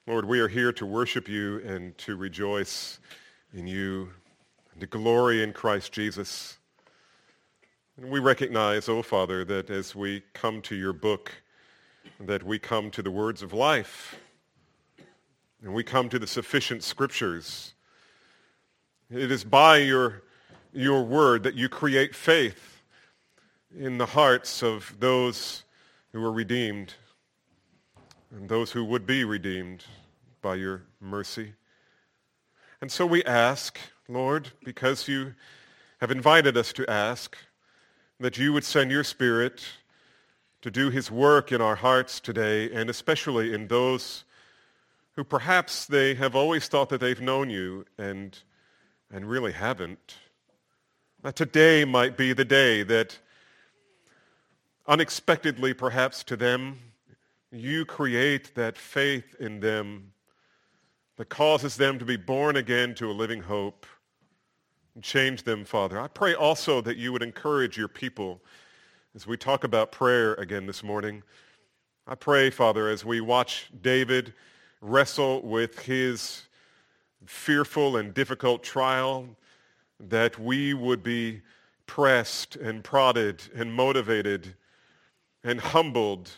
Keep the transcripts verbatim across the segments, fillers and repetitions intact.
Lord, we are here to worship you and to rejoice in you, and to glory in Christ Jesus. And we recognize, oh Father, that as we come to your book, that we come to the words of life, and we come to the sufficient scriptures. It is by your, your word that you create faith in the hearts of those who are redeemed and those who would be redeemed by your mercy. And so we ask, Lord, because you have invited us to ask, that you would send your Spirit to do his work in our hearts today, and especially in those who perhaps they have always thought that they've known you and, and really haven't. That today might be the day that unexpectedly perhaps to them, you create that faith in them that causes them to be born again to a living hope and change them, Father. I pray also that you would encourage your people as we talk about prayer again this morning. I pray, Father, as we watch David wrestle with his fearful and difficult trial, that we would be pressed and prodded and motivated and humbled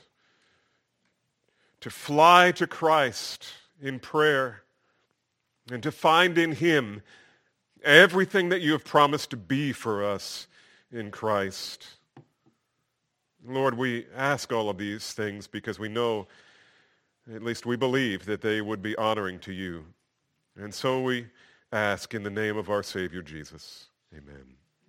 to fly to Christ in prayer and to find in him everything that you have promised to be for us in Christ. Lord, we ask all of these things because we know, at least we believe, that they would be honoring to you. And so we ask in the name of our Savior Jesus. Amen.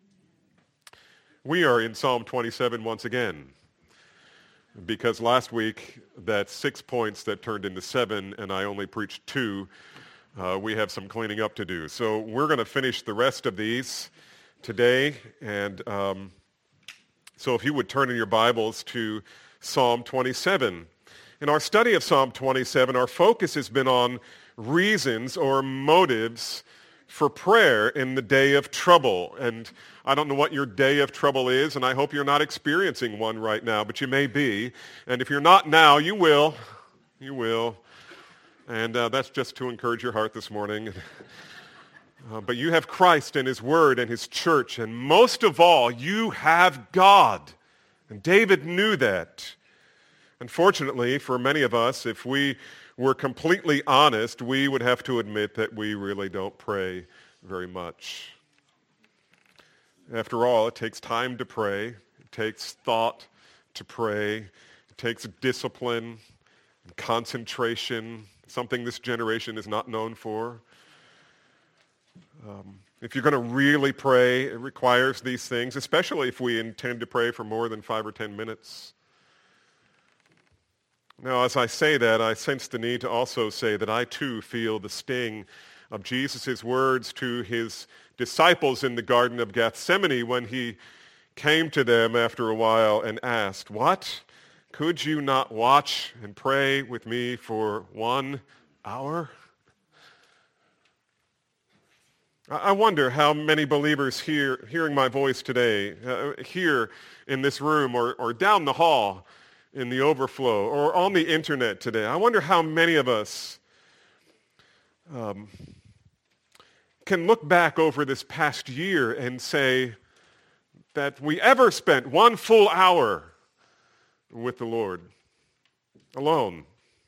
We are in Psalm twenty-seven once again, because last week that six points that turned into seven and I only preached two, uh, we have some cleaning up to do. So we're going to finish the rest of these today. And um, so if you would turn in your Bibles to Psalm twenty-seven. In our study of Psalm twenty-seven, our focus has been on reasons or motives for prayer in the day of trouble. And I don't know what your day of trouble is, and I hope you're not experiencing one right now, but you may be. And if you're not now, you will. You will. And uh, that's just to encourage your heart this morning. Uh, but you have Christ and his word and his church, and most of all, you have God. And David knew that. Unfortunately, for many of us, if we were completely honest, we would have to admit that we really don't pray very much. After all, it takes time to pray. It takes thought to pray. It takes discipline and concentration, something this generation is not known for. Um, if you're going to really pray, it requires these things, especially if we intend to pray for more than five or ten minutes. Now, as I say that, I sense the need to also say that I too feel the sting of Jesus' words to his disciples in the Garden of Gethsemane when he came to them after a while and asked, "What? Could you not watch and pray with me for one hour?" I wonder how many believers here, hearing my voice today, uh, here in this room or, or down the hall in the overflow or on the internet today, I wonder how many of us um, can look back over this past year and say that we ever spent one full hour with the Lord alone.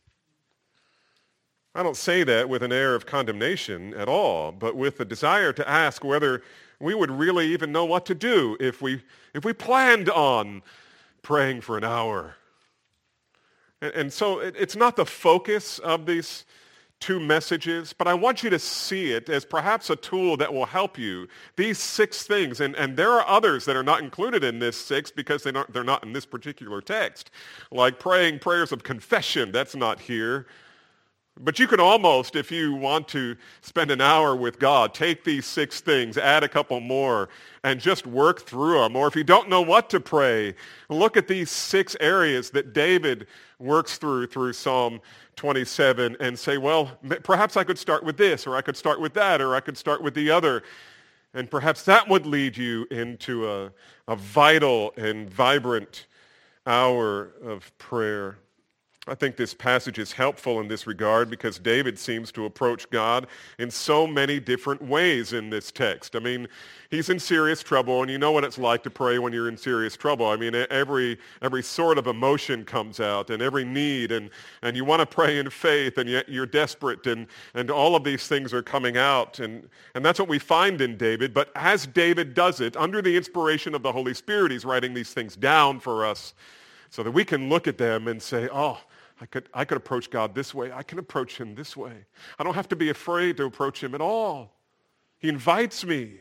I don't say that with an air of condemnation at all, but with a desire to ask whether we would really even know what to do if we if we planned on praying for an hour. And, and so it, it's not the focus of these two messages, but I want you to see it as perhaps a tool that will help you. These six things, and, and there are others that are not included in this six because they're not, they're not in this particular text, like praying prayers of confession. That's not here. But you can almost, if you want to spend an hour with God, take these six things, add a couple more, and just work through them. Or if you don't know what to pray, look at these six areas that David works through through Psalm twenty-seven and say, well, perhaps I could start with this, or I could start with that, or I could start with the other. And perhaps that would lead you into a, a vital and vibrant hour of prayer. I think this passage is helpful in this regard because David seems to approach God in so many different ways in this text. I mean, he's in serious trouble, and you know what it's like to pray when you're in serious trouble. I mean, every every sort of emotion comes out, and every need, and, and you want to pray in faith, and yet you're desperate, and, and all of these things are coming out, and, and that's what we find in David. But as David does it, under the inspiration of the Holy Spirit, he's writing these things down for us so that we can look at them and say, oh, I could, I could approach God this way. I can approach him this way. I don't have to be afraid to approach him at all. He invites me.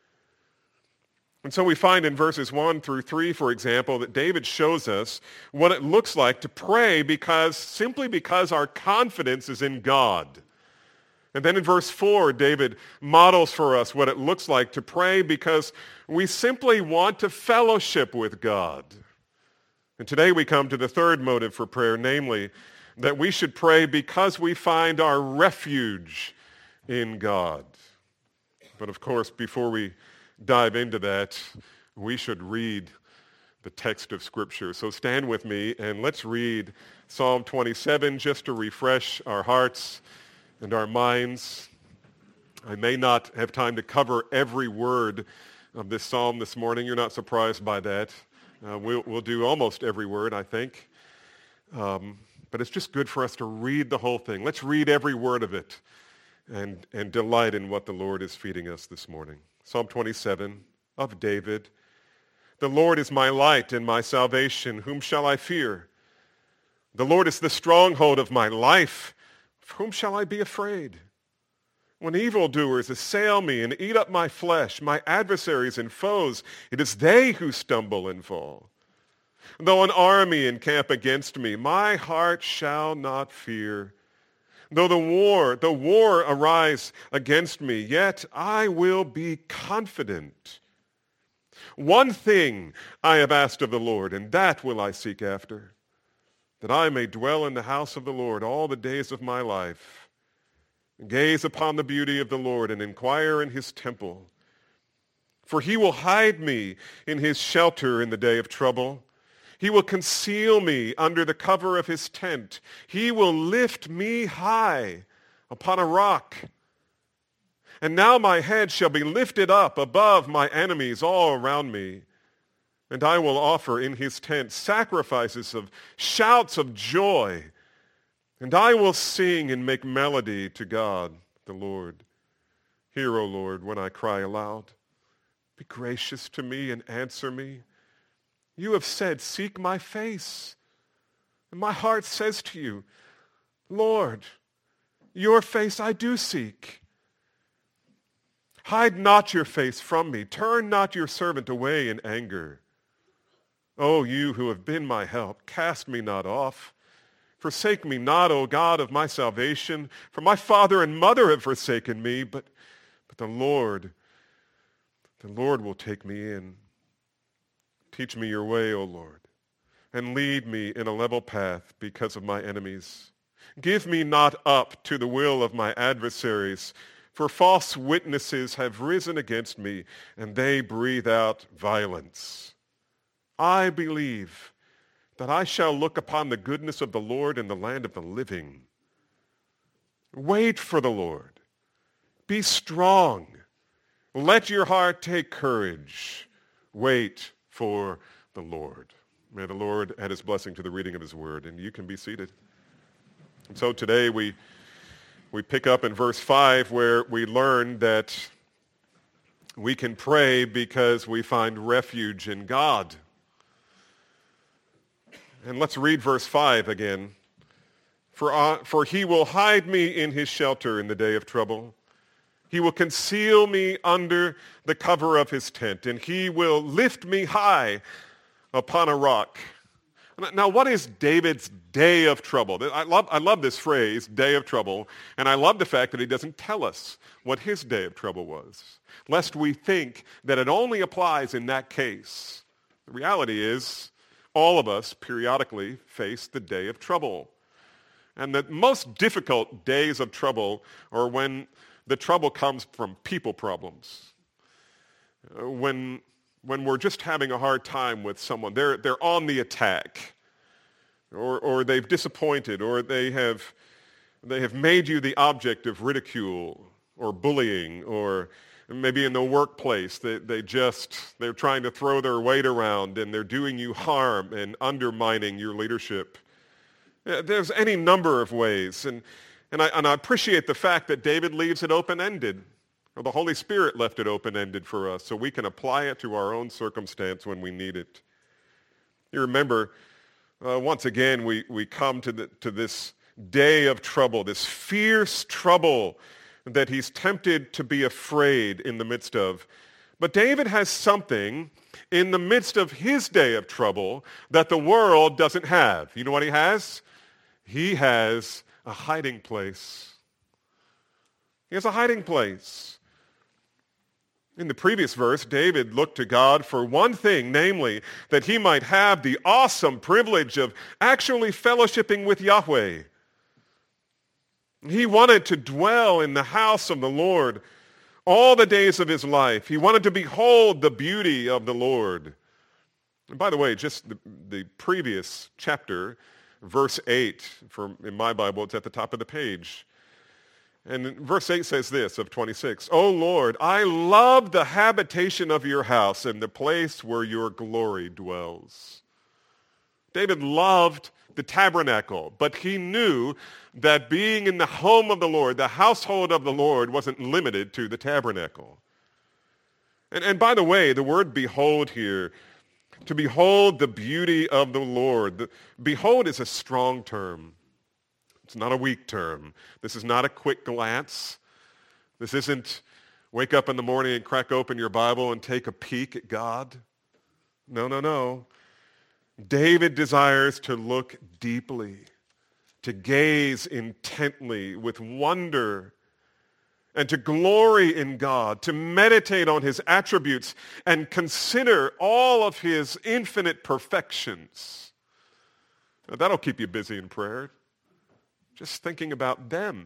And so we find in verses one through three, for example, that David shows us what it looks like to pray because, simply because our confidence is in God. And then in verse four, David models for us what it looks like to pray because we simply want to fellowship with God. And today we come to the third motive for prayer, namely that we should pray because we find our refuge in God. But of course, before we dive into that, we should read the text of Scripture. So stand with me and let's read Psalm twenty-seven just to refresh our hearts and our minds. I may not have time to cover every word of this psalm this morning. You're not surprised by that. Uh, we'll, we'll do almost every word, I think. Um, but it's just good for us to read the whole thing. Let's read every word of it and, and delight in what the Lord is feeding us this morning. Psalm twenty-seven of David. The Lord is my light and my salvation. Whom shall I fear? The Lord is the stronghold of my life. Of whom shall I be afraid? When evildoers assail me and eat up my flesh, my adversaries and foes, it is they who stumble and fall. Though an army encamp against me, my heart shall not fear. Though the war, the war arise against me, yet I will be confident. One thing I have asked of the Lord, and that will I seek after, that I may dwell in the house of the Lord all the days of my life. Gaze upon the beauty of the Lord and inquire in his temple. For he will hide me in his shelter in the day of trouble. He will conceal me under the cover of his tent. He will lift me high upon a rock. And now my head shall be lifted up above my enemies all around me. And I will offer in his tent sacrifices of shouts of joy. And I will sing and make melody to God, the Lord. Hear, O Lord, when I cry aloud. Be gracious to me and answer me. You have said, seek my face. And my heart says to you, Lord, your face I do seek. Hide not your face from me. Turn not your servant away in anger. O you who have been my help, cast me not off. Forsake me not, O God of my salvation, for my father and mother have forsaken me, but, but the Lord, the Lord will take me in. Teach me your way, O Lord, and lead me in a level path because of my enemies. Give me not up to the will of my adversaries, for false witnesses have risen against me, and they breathe out violence. I believe that I shall look upon the goodness of the Lord in the land of the living. Wait for the Lord. Be strong. Let your heart take courage. Wait for the Lord. May the Lord add his blessing to the reading of his word, and you can be seated. And so today we, we pick up in verse five where we learn that we can pray because we find refuge in God. And let's read verse five again. For, uh, for he will hide me in his shelter in the day of trouble. He will conceal me under the cover of his tent, and he will lift me high upon a rock. Now, what is David's day of trouble? I love, I love this phrase, day of trouble, and I love the fact that he doesn't tell us what his day of trouble was, lest we think that it only applies in that case. The reality is, all of us periodically face the day of trouble. And the most difficult days of trouble are when the trouble comes from people problems. When, when we're just having a hard time with someone. They're, they're on the attack. or, or they've disappointed, or they have, they have made you the object of ridicule or bullying, or maybe in the workplace they, they just, they're trying to throw their weight around and they're doing you harm and undermining your leadership. There's any number of ways. And, and, I, and I appreciate the fact that David leaves it open-ended, or the Holy Spirit left it open-ended for us so we can apply it to our own circumstance when we need it. You remember, uh, once again, we, we come to, the, to this day of trouble, this fierce trouble that he's tempted to be afraid in the midst of. But David has something in the midst of his day of trouble that the world doesn't have. You know what he has? He has a hiding place. He has a hiding place. In the previous verse, David looked to God for one thing, namely, that he might have the awesome privilege of actually fellowshipping with Yahweh. He wanted to dwell in the house of the Lord all the days of his life. He wanted to behold the beauty of the Lord. And by the way, just the, the previous chapter, verse eight, from, in my Bible, it's at the top of the page. And verse eight says this of twenty-six, "O Lord, I love the habitation of your house and the place where your glory dwells." David loved the tabernacle, but he knew that being in the home of the Lord, the household of the Lord, wasn't limited to the tabernacle. And, and by the way, the word behold here, to behold the beauty of the Lord, the, behold is a strong term. It's not a weak term. This is not a quick glance. This isn't wake up in the morning and crack open your Bible and take a peek at God. No, no, no. David desires to look deeply, to gaze intently with wonder, and to glory in God, to meditate on his attributes and consider all of his infinite perfections. Now, that'll keep you busy in prayer. Just thinking about them.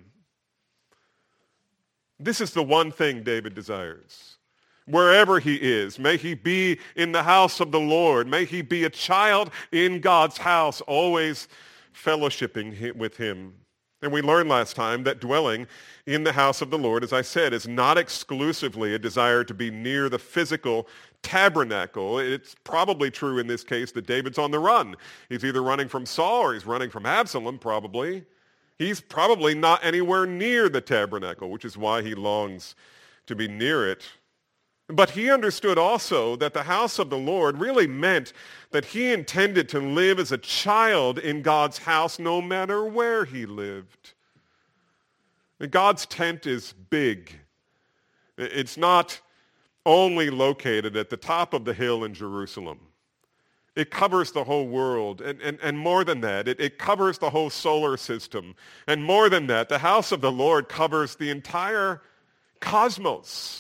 This is the one thing David desires. Wherever he is, may he be in the house of the Lord. May he be a child in God's house, always fellowshipping with him. And we learned last time that dwelling in the house of the Lord, as I said, is not exclusively a desire to be near the physical tabernacle. It's probably true in this case that David's on the run. He's either running from Saul or he's running from Absalom, probably. He's probably not anywhere near the tabernacle, which is why he longs to be near it. But he understood also that the house of the Lord really meant that he intended to live as a child in God's house no matter where he lived. And God's tent is big. It's not only located at the top of the hill in Jerusalem. It covers the whole world, and, and, and more than that, it, it covers the whole solar system. And more than that, the house of the Lord covers the entire cosmos.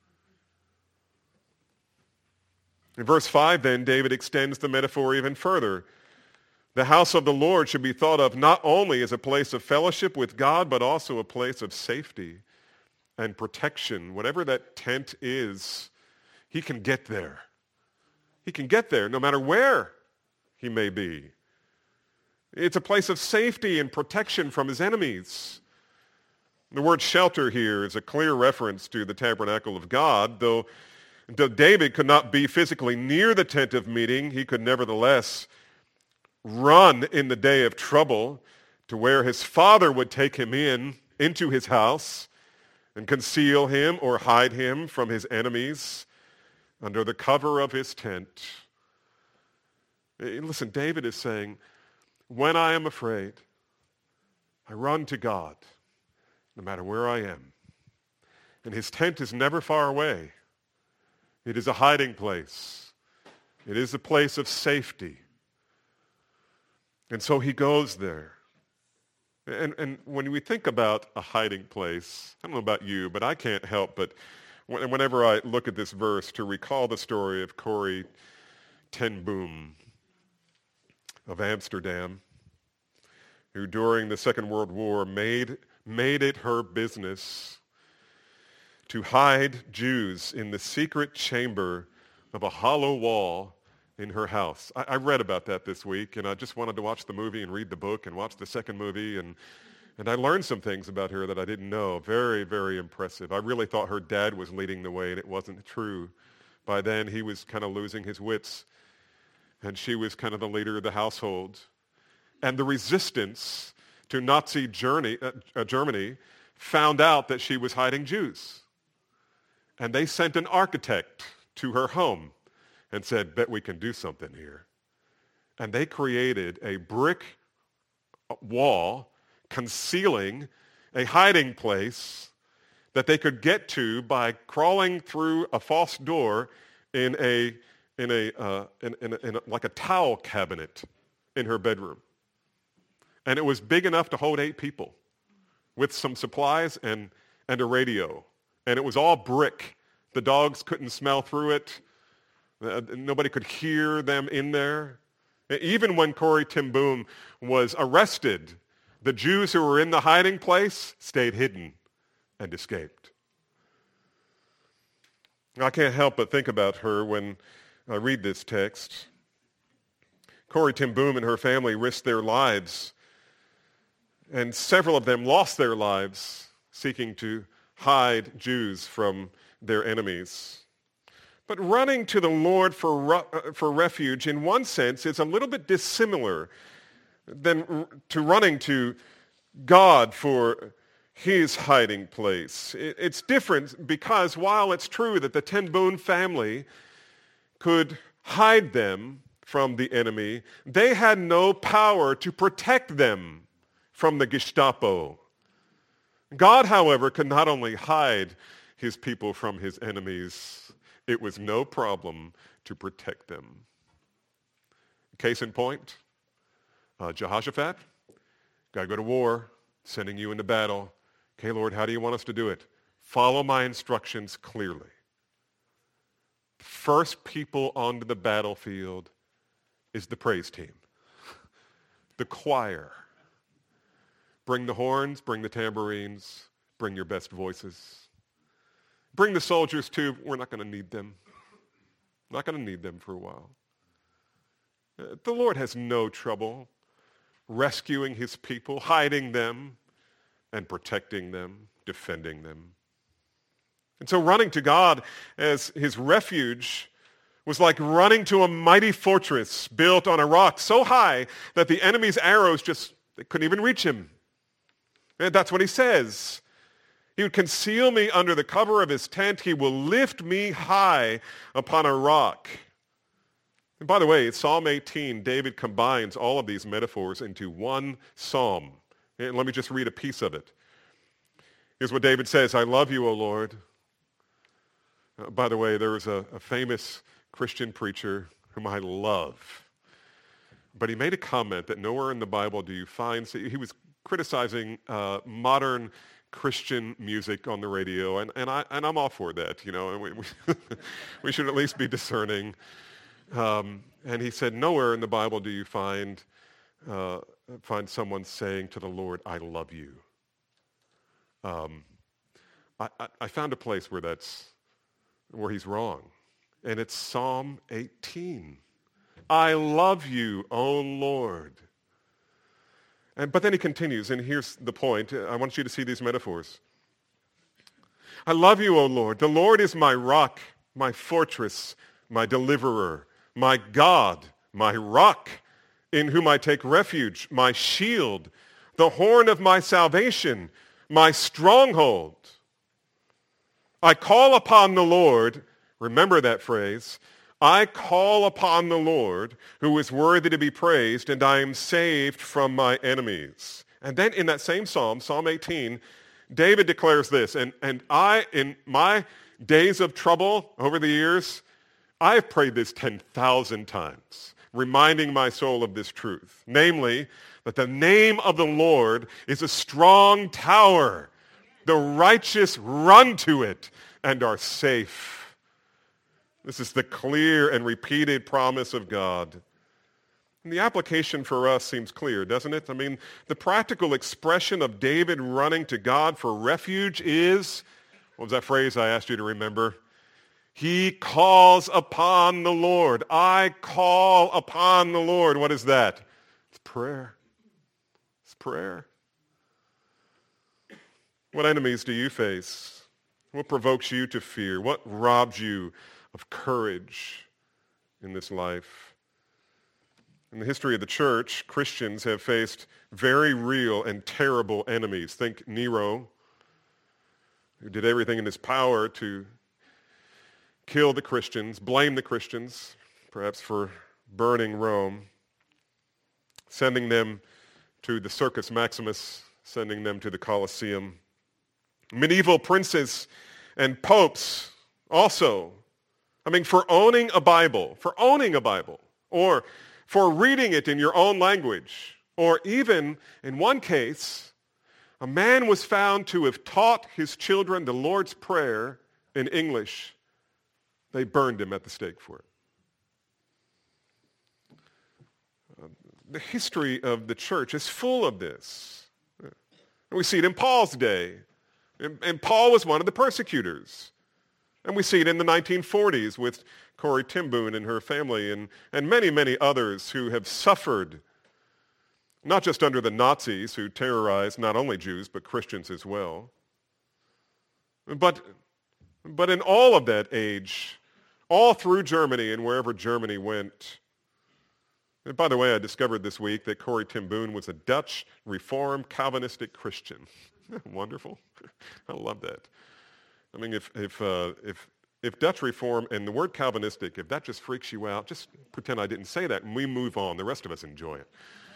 In verse five, then, David extends the metaphor even further. The house of the Lord should be thought of not only as a place of fellowship with God, but also a place of safety and protection. Whatever that tent is, he can get there. He can get there no matter where he may be. It's a place of safety and protection from his enemies. The word shelter here is a clear reference to the tabernacle of God, though Though David could not be physically near the tent of meeting, he could nevertheless run in the day of trouble to where his father would take him in, into his house, and conceal him or hide him from his enemies under the cover of his tent. Listen, David is saying, when I am afraid, I run to God, no matter where I am. And his tent is never far away. It is a hiding place. It is a place of safety. And so he goes there. And, and when we think about a hiding place, I don't know about you, but I can't help but whenever I look at this verse to recall the story of Corrie ten Boom of Amsterdam, who during the Second World War made, made it her business to hide Jews in the secret chamber of a hollow wall in her house. I, I read about that this week, and I just wanted to watch the movie and read the book and watch the second movie, and, and I learned some things about her that I didn't know. Very, very impressive. I really thought her dad was leading the way, and it wasn't true. By then, he was kind of losing his wits, and she was kind of the leader of the household. And the resistance to Nazi Germany, uh, Germany found out that she was hiding Jews. And they sent an architect to her home and said, bet we can do something here. And they created a brick wall concealing a hiding place that they could get to by crawling through a false door in a, in a, uh, in, in, a, in a like a towel cabinet in her bedroom. And it was big enough to hold eight people with some supplies and, and a radio. And it was all brick. The dogs couldn't smell through it. Uh, nobody could hear them in there. Even when Corrie ten Boom was arrested, the Jews who were in the hiding place stayed hidden and escaped. I can't help but think about her when I read this text. Corrie ten Boom and her family risked their lives, and several of them lost their lives seeking to hide Jews from their enemies. But running to the Lord for, for refuge, in one sense, is a little bit dissimilar than to running to God for his hiding place. It's different because while it's true that the Ten Boom family could hide them from the enemy, they had no power to protect them from the Gestapo. God, however, could not only hide his people from his enemies, it was no problem to protect them. Case in point, uh, Jehoshaphat, got to go to war, sending you into battle. Okay, Lord, how do you want us to do it? Follow my instructions clearly. First people onto the battlefield is the praise team, the choir. Bring the horns, bring the tambourines, bring your best voices. Bring the soldiers too. We're not going to need them. Not going to need them for a while. Uh, the Lord has no trouble rescuing his people, hiding them, and protecting them, defending them. And so running to God as his refuge was like running to a mighty fortress built on a rock so high that the enemy's arrows just they couldn't even reach him. And that's what he says. He would conceal me under the cover of his tent. He will lift me high upon a rock. And by the way, Psalm eighteen, David combines all of these metaphors into one psalm. And let me just read a piece of it. Here's what David says, I love you, O Lord. Uh, by the way, there was a, a famous Christian preacher whom I love. But he made a comment that nowhere in the Bible do you find, he was criticizing uh, modern Christian music on the radio, and, and, I, and I'm all for that, you know, and we, we, we should at least be discerning. Um, and he said, nowhere in the Bible do you find, uh, find someone saying to the Lord, I love you. Um, I, I, I found a place where that's, where he's wrong, and it's Psalm eighteen. I love you, O Lord. And, but then he continues, and here's the point. I want you to see these metaphors. I love you, O Lord. The Lord is my rock, my fortress, my deliverer, my God, my rock, in whom I take refuge, my shield, the horn of my salvation, my stronghold. I call upon the Lord. Remember that phrase. I call upon the Lord, who is worthy to be praised, and I am saved from my enemies. And then in that same psalm, Psalm eighteen, David declares this, and, and I, in my days of trouble over the years, I have prayed this ten thousand times, reminding my soul of this truth, namely, that the name of the Lord is a strong tower. The righteous run to it and are safe. This is the clear and repeated promise of God. And the application for us seems clear, doesn't it? I mean, the practical expression of David running to God for refuge is, what was that phrase I asked you to remember? He calls upon the Lord. I call upon the Lord. What is that? It's prayer. It's prayer. What enemies do you face? What provokes you to fear? What robs you of courage in this life? In the history of the church, Christians have faced very real and terrible enemies. Think Nero, who did everything in his power to kill the Christians, blame the Christians, perhaps for burning Rome, sending them to the Circus Maximus, sending them to the Colosseum. Medieval princes and popes also, I mean, for owning a Bible, for owning a Bible, or for reading it in your own language, or even, in one case, a man was found to have taught his children the Lord's Prayer in English. They burned him at the stake for it. Uh, the history of the church is full of this. And we see it in Paul's day. And, and Paul was one of the persecutors. And we see it in the nineteen forties with Corrie ten Boom and her family and, and many, many others who have suffered, not just under the Nazis who terrorized not only Jews but Christians as well. But, but in all of that age, all through Germany and wherever Germany went. And by the way, I discovered this week that Corrie ten Boom was a Dutch Reformed Calvinistic Christian. Isn't that wonderful? I love that. I mean, if if uh, if if Dutch Reform and the word Calvinistic, if that just freaks you out, just pretend I didn't say that and we move on. The rest of us enjoy it.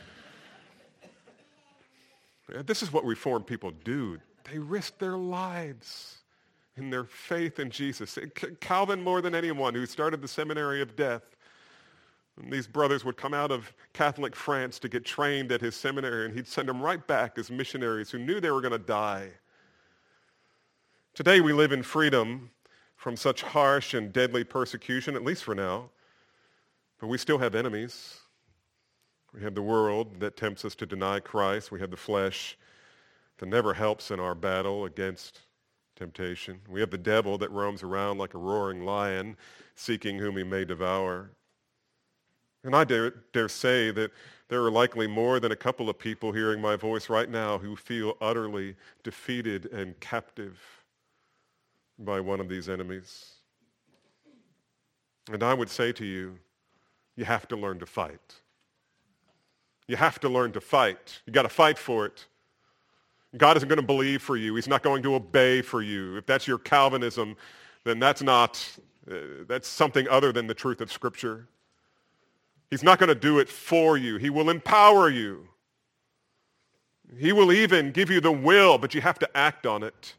Yeah, this is what Reformed people do. They risk their lives in their faith in Jesus. Calvin, more than anyone, who started the seminary of death. And these brothers would come out of Catholic France to get trained at his seminary, and he'd send them right back as missionaries who knew they were going to die. Today we live in freedom from such harsh and deadly persecution, at least for now. But we still have enemies. We have the world that tempts us to deny Christ. We have the flesh that never helps in our battle against temptation. We have the devil that roams around like a roaring lion, seeking whom he may devour. And I dare, dare say that there are likely more than a couple of people hearing my voice right now who feel utterly defeated and captive by one of these enemies. And I would say to you, you have to learn to fight. You have to learn to fight. You got to fight for it. God isn't going to believe for you. He's not going to obey for you. If that's your Calvinism, then that's not, uh, that's something other than the truth of Scripture. He's not going to do it for you. He will empower you. He will even give you the will, but you have to act on it.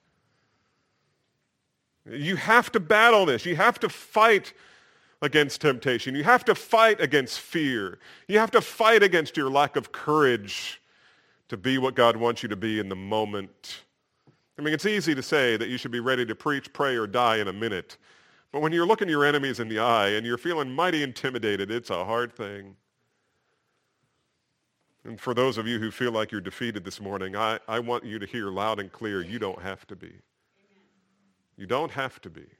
You have to battle this. You have to fight against temptation. You have to fight against fear. You have to fight against your lack of courage to be what God wants you to be in the moment. I mean, it's easy to say that you should be ready to preach, pray, or die in a minute. But when you're looking your enemies in the eye and you're feeling mighty intimidated, it's a hard thing. And for those of you who feel like you're defeated this morning, I, I want you to hear loud and clear, you don't have to be. You don't have to be.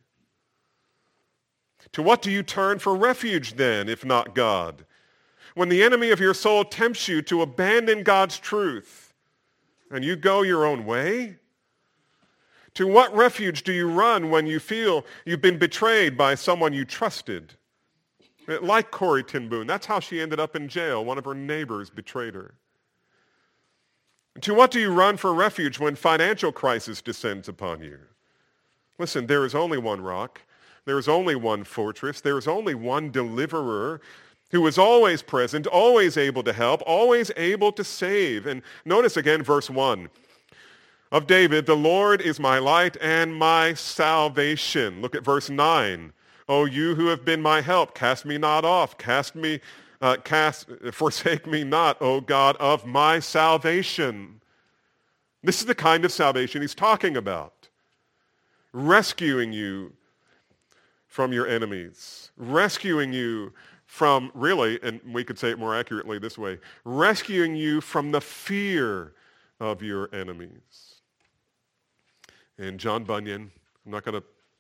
To what do you turn for refuge then, if not God? When the enemy of your soul tempts you to abandon God's truth and you go your own way? To what refuge do you run when you feel you've been betrayed by someone you trusted? Like Corrie ten Boom, that's how she ended up in jail. One of her neighbors betrayed her. To what do you run for refuge when financial crisis descends upon you? Listen, there is only one rock. There is only one fortress. There is only one deliverer who is always present, always able to help, always able to save. And notice again verse one of David, the Lord is my light and my salvation. Look at verse nine. O you who have been my help, cast me not off. Cast me, uh, cast, forsake me not, O God of my salvation. This is the kind of salvation he's talking about. Rescuing you from your enemies. Rescuing you from, really, and we could say it more accurately this way, rescuing you from the fear of your enemies. And John Bunyan, I'm not going to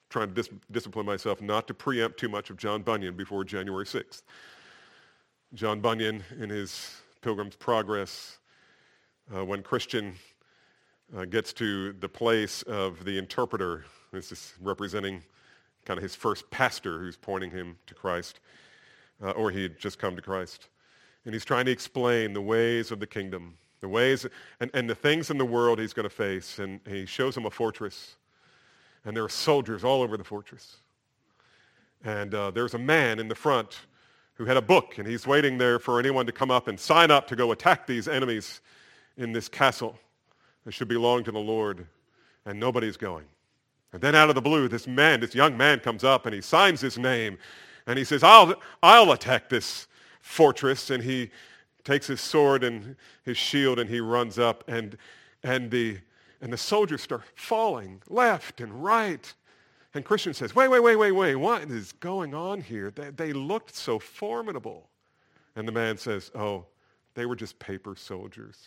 trying to dis- discipline myself not to preempt too much of John Bunyan before January sixth. John Bunyan, in his Pilgrim's Progress, uh, when Christian uh, gets to the place of the interpreter, this is representing kind of his first pastor who's pointing him to Christ, uh, or he had just come to Christ. And he's trying to explain the ways of the kingdom, the ways and, and the things in the world he's going to face. And he shows him a fortress. And there are soldiers all over the fortress. And uh, there's a man in the front who had a book, and he's waiting there for anyone to come up and sign up to go attack these enemies in this castle that should belong to the Lord. And nobody's going. And then out of the blue, this man, this young man comes up, and he signs his name. And he says, I'll, I'll attack this fortress. And he takes his sword and his shield, and he runs up, and, and, the, and the soldiers start falling left and right. And Christian says, wait, wait, wait, wait, wait, what is going on here? They, they looked so formidable. And the man says, oh, they were just paper soldiers.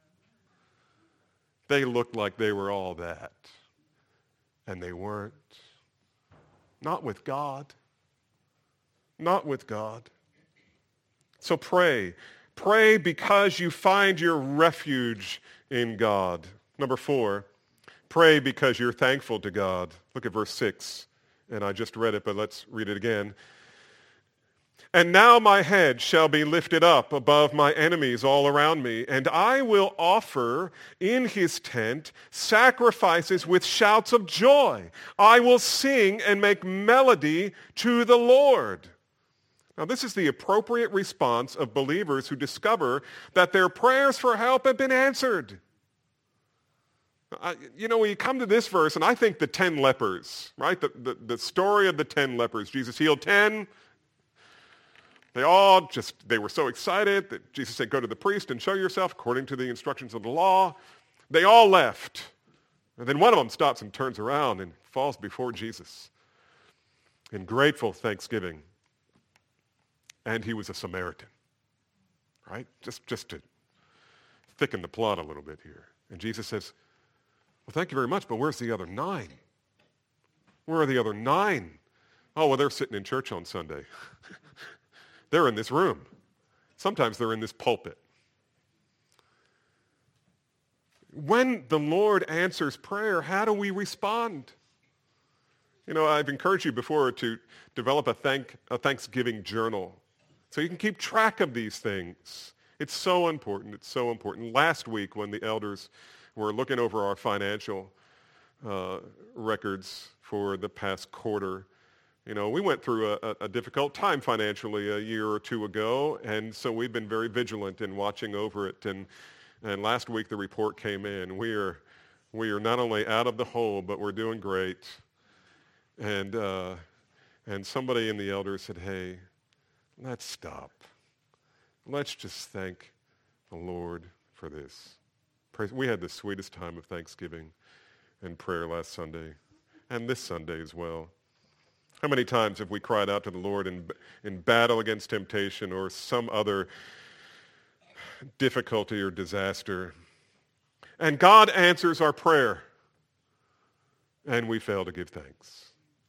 They looked like they were all that. And they weren't. Not with God. Not with God. So pray. Pray because you find your refuge in God. Number four, pray because you're thankful to God. Look at verse six. And I just read it, but let's read it again. And now my head shall be lifted up above my enemies all around me, and I will offer in his tent sacrifices with shouts of joy. I will sing and make melody to the Lord. Now, this is the appropriate response of believers who discover that their prayers for help have been answered. I, you know, when you come to this verse, and I think the ten lepers, right? The, the, the story of the ten lepers. Jesus healed ten. They all just, they were so excited that Jesus said, go to the priest and show yourself according to the instructions of the law. They all left. And then one of them stops and turns around and falls before Jesus in grateful thanksgiving. And he was a Samaritan, right? Just, just to thicken the plot a little bit here. And Jesus says, well, thank you very much, but where's the other nine? Where are the other nine? Oh, well, they're sitting in church on Sunday. They're in this room. Sometimes they're in this pulpit. When the Lord answers prayer, how do we respond? You know, I've encouraged you before to develop a, thank, a Thanksgiving journal so you can keep track of these things. It's so important. It's so important. Last week when the elders were looking over our financial uh, records for the past quarter, you know, we went through a, a difficult time financially a year or two ago, and so we've been very vigilant in watching over it. And and last week the report came in. We are we are not only out of the hole, but we're doing great. And uh, and somebody in the elders said, "Hey, let's stop. Let's just thank the Lord for this." Praise, we had the sweetest time of Thanksgiving and prayer last Sunday, and this Sunday as well. How many times have we cried out to the Lord in, in battle against temptation or some other difficulty or disaster? And God answers our prayer, and we fail to give thanks.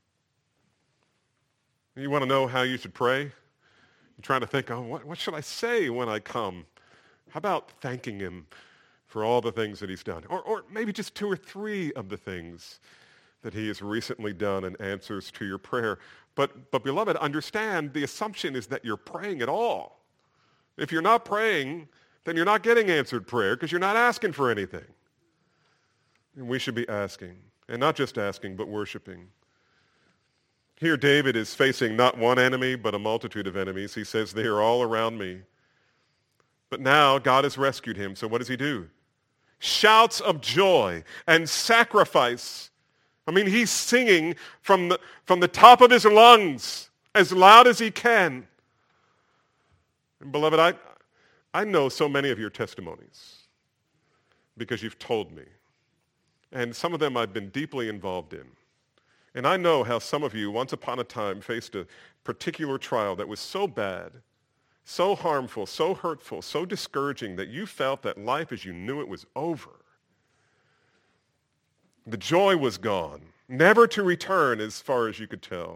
You want to know how you should pray? You're trying to think, oh, what, what should I say when I come? How about thanking him for all the things that he's done? Or, or maybe just two or three of the things that he has recently done and answers to your prayer. But, but beloved, understand the assumption is that you're praying at all. If you're not praying, then you're not getting answered prayer because you're not asking for anything. And we should be asking, and not just asking, but worshiping. Here David is facing not one enemy, but a multitude of enemies. He says, they are all around me. But now God has rescued him, so what does he do? Shouts of joy and sacrifice. I mean, he's singing from the, from the top of his lungs as loud as he can. And beloved, I, I know so many of your testimonies because you've told me. And some of them I've been deeply involved in. And I know how some of you once upon a time faced a particular trial that was so bad, so harmful, so hurtful, so discouraging that you felt that life as you knew it was over. The joy was gone. never to return as far as you could tell.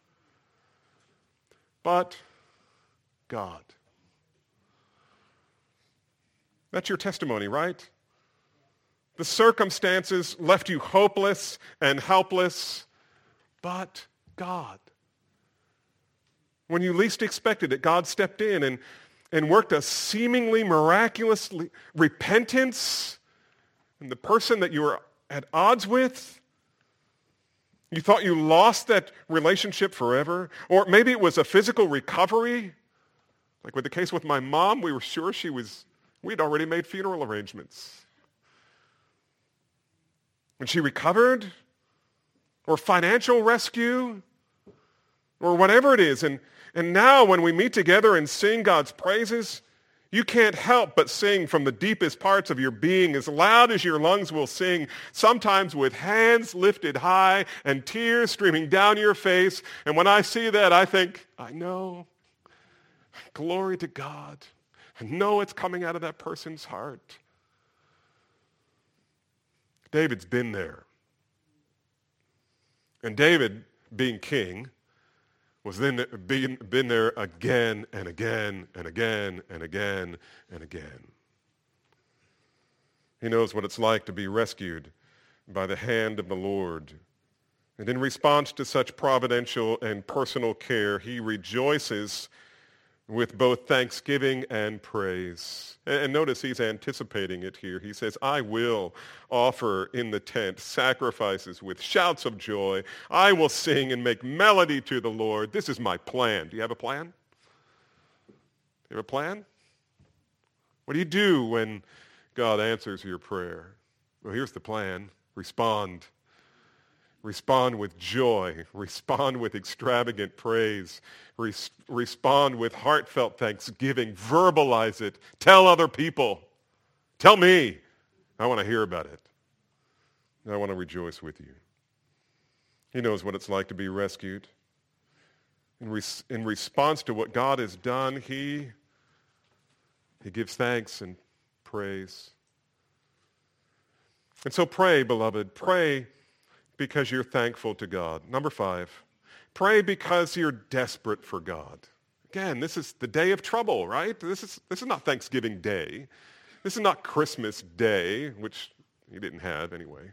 But God. That's your testimony, right? The circumstances left you hopeless and helpless, but God. When you least expected it, God stepped in and, and worked a seemingly miraculous repentance in the person that you were at odds with. You thought you lost that relationship forever. Or maybe it was a physical recovery. Like with the case with my mom, we were sure she was, we'd already made funeral arrangements. When she recovered, or financial rescue, or whatever it is. And, and now when we meet together and sing God's praises, you can't help but sing from the deepest parts of your being as loud as your lungs will sing, sometimes with hands lifted high and tears streaming down your face. And when I see that, I think, I know. Glory to God. I know it's coming out of that person's heart. David's been there. And David, being king, was then been, been there again and again and again and again and again. He knows what it's like to be rescued by the hand of the Lord. And in response to such providential and personal care, he rejoices with both thanksgiving and praise. And notice he's anticipating it here. He says, I will offer in the tent sacrifices with shouts of joy. I will sing and make melody to the Lord. This is my plan. Do you have a plan? Do you have a plan? What do you do when God answers your prayer? Well, here's the plan. Respond. Respond with joy. Respond with extravagant praise. Res- respond with heartfelt thanksgiving. Verbalize it. Tell other people. Tell me. I want to hear about it. I want to rejoice with you. He knows what it's like to be rescued. In, res- in response to what God has done, he, he gives thanks and praise. And so pray, beloved. Pray because you're thankful to God. Number five, pray because you're desperate for God. Again, this is the day of trouble, right? This is, this is not Thanksgiving Day. This is not Christmas Day, which he didn't have anyway.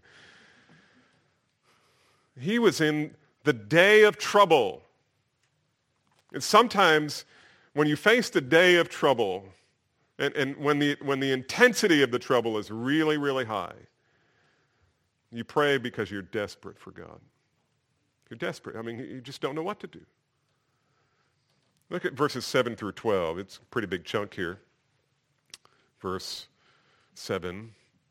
He was in the day of trouble. And sometimes when you face the day of trouble, and, and when the when the intensity of the trouble is really, really high, you pray because you're desperate for God. You're desperate. I mean, you just don't know what to do. Look at verses seven through twelve. It's a pretty big chunk here. Verse seven.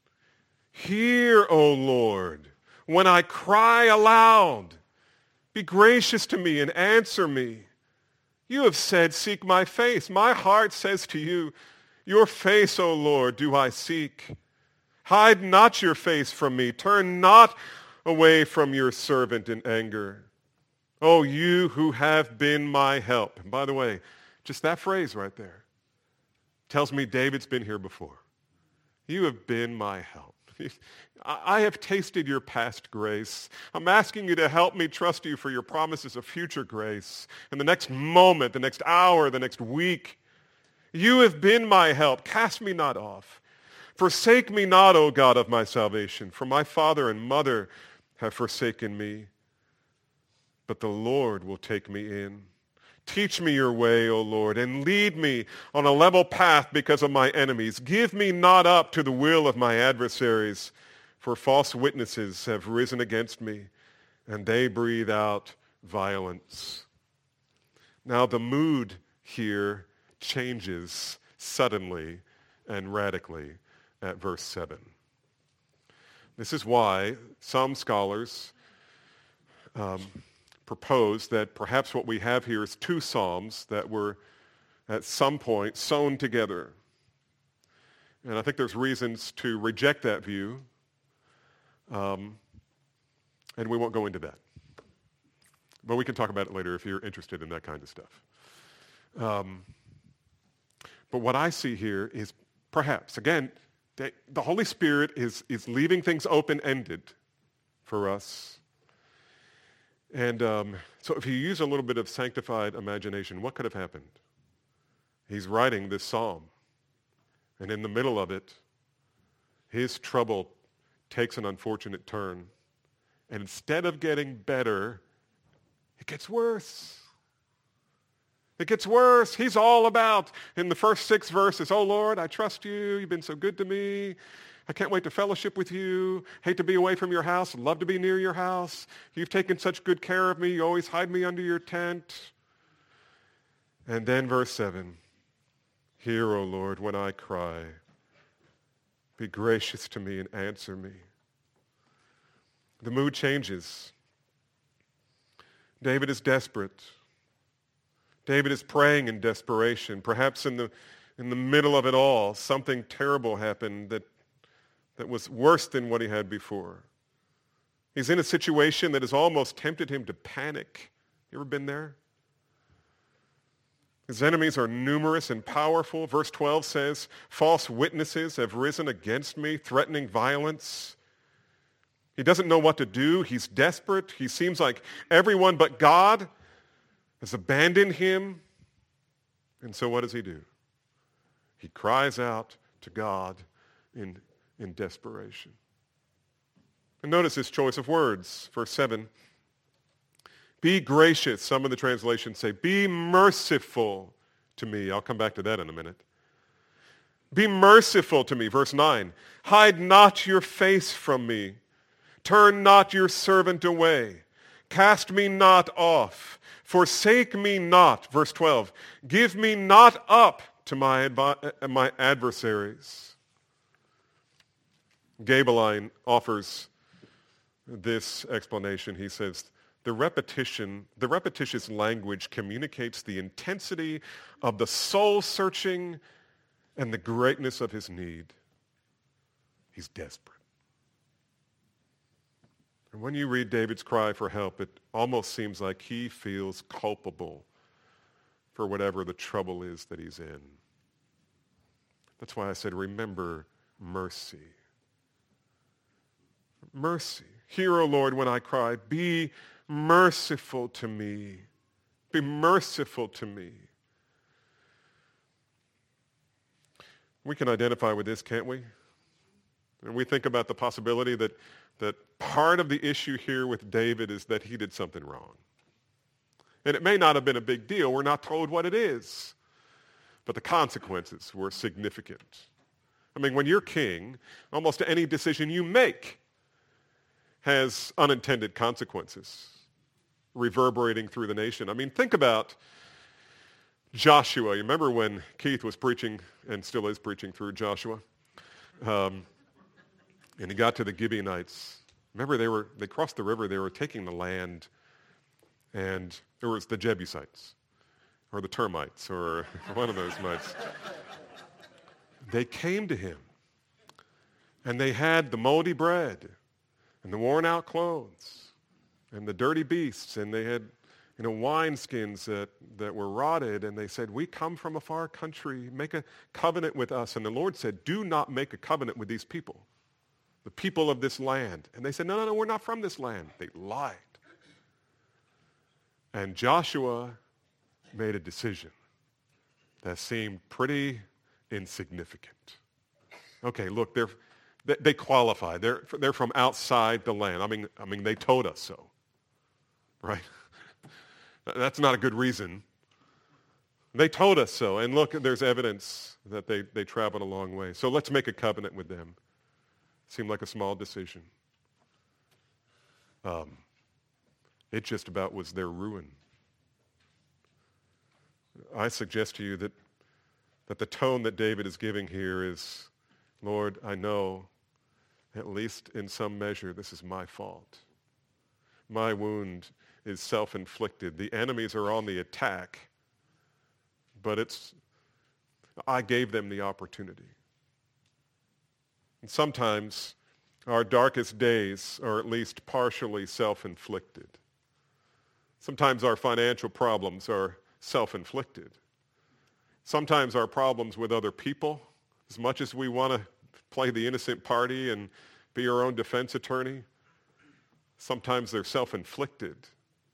Hear, O Lord, when I cry aloud. Be gracious to me and answer me. You have said, seek my face. My heart says to you, your face, O Lord, do I seek. Hide not your face from me. Turn not away from your servant in anger. Oh, you who have been my help. And by the way, just that phrase right there tells me David's been here before. You have been my help. I have tasted your past grace. I'm asking you to help me trust you for your promises of future grace. In the next moment, the next hour, the next week, you have been my help. Cast me not off. Forsake me not, O God of my salvation, for my father and mother have forsaken me. But the Lord will take me in. Teach me your way, O Lord, and lead me on a level path because of my enemies. Give me not up to the will of my adversaries, for false witnesses have risen against me, and they breathe out violence. Now the mood here changes suddenly and radically at verse seven. This is why some scholars um, propose that perhaps what we have here is two psalms that were at some point sewn together. And I think there's reasons to reject that view, um, and we won't go into that. But we can talk about it later if you're interested in that kind of stuff. Um, but what I see here is perhaps, again, the Holy Spirit is, is leaving things open-ended for us. And um, so if you use a little bit of sanctified imagination, what could have happened? He's writing this psalm, and in the middle of it, his trouble takes an unfortunate turn. And instead of getting better, it gets worse. It gets worse. He's all about, in the first six verses, oh Lord, I trust you. You've been so good to me. I can't wait to fellowship with you. Hate to be away from your house. Love to be near your house. You've taken such good care of me. You always hide me under your tent. And then verse seven, hear, O Lord, when I cry. Be gracious to me and answer me. The mood changes. David is desperate. David is praying in desperation. Perhaps in the, in the middle of it all, something terrible happened that, that was worse than what he had before. He's in a situation that has almost tempted him to panic. You ever been there? His enemies are numerous and powerful. Verse twelve says, false witnesses have risen against me, threatening violence. He doesn't know what to do. He's desperate. He seems like everyone but God has abandoned him. And so what does he do? He cries out to God in, in desperation. And notice his choice of words. Verse seven, be gracious. Some of the translations say, be merciful to me. I'll come back to that in a minute. Be merciful to me. Verse nine, hide not your face from me. Turn not your servant away. Cast me not off. Forsake me not. Verse twelve, give me not up to my, advi- my adversaries. Gabeline offers this explanation. He says, the repetition, the repetitious language communicates the intensity of the soul-searching and the greatness of his need. He's desperate. And when you read David's cry for help, it almost seems like he feels culpable for whatever the trouble is that he's in. That's why I said, remember mercy. Mercy. Hear, O Lord, when I cry. Be merciful to me. Be merciful to me. We can identify with this, can't we? And we think about the possibility that, that part of the issue here with David is that he did something wrong. And it may not have been a big deal. We're not told what it is. But the consequences were significant. I mean, when you're king, almost any decision you make has unintended consequences reverberating through the nation. I mean, think about Joshua. You remember when Keith was preaching, and still is preaching through Joshua? Um, and he got to the Gibeonites. Remember, they were they crossed the river. They were taking the land, and it was the Jebusites, or the termites, or one of those mites. They came to him, and they had the moldy bread, and the worn-out clothes, and the dirty beasts, and they had, you know, wineskins that, that were rotted, and they said, we come from a far country, make a covenant with us. And the Lord said, do not make a covenant with these people, the people of this land. And they said, no, no, no, we're not from this land. They lied. And Joshua made a decision that seemed pretty insignificant. Okay, look, they're They, they qualify. They're, they're from outside the land. I mean, I mean, they told us so, right? That's not a good reason. They told us so. And look, there's evidence that they, they traveled a long way. So let's make a covenant with them. Seemed like a small decision. Um, it just about was their ruin. I suggest to you that, that the tone that David is giving here is, Lord, I know, at least in some measure, this is my fault. My wound is self-inflicted. The enemies are on the attack, but it's, I gave them the opportunity. And sometimes our darkest days are at least partially self-inflicted. Sometimes our financial problems are self-inflicted. Sometimes our problems with other people, as much as we want to play the innocent party and be our own defense attorney, sometimes they're self-inflicted.